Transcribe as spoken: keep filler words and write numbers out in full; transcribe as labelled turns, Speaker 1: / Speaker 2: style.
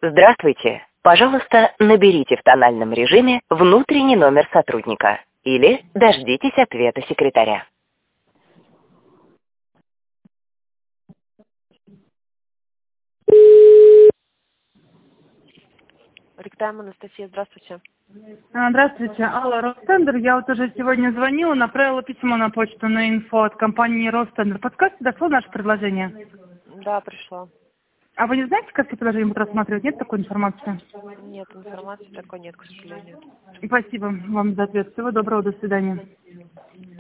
Speaker 1: Здравствуйте. Пожалуйста, наберите в тональном режиме внутренний номер сотрудника или дождитесь ответа секретаря.
Speaker 2: Ректайм, Анастасия, здравствуйте.
Speaker 3: А, Здравствуйте, Алла, Ростендер. Я вот уже сегодня звонила, направила письмо на почту на инфо от компании Ростендер. Подскажите, дошло наше предложение?
Speaker 2: Да, пришла.
Speaker 3: А вы не знаете, какие предложения будут рассматривать? Нет такой информации?
Speaker 2: Нет, информации такой нет, к сожалению.
Speaker 3: Спасибо вам за ответ. Всего доброго, до свидания.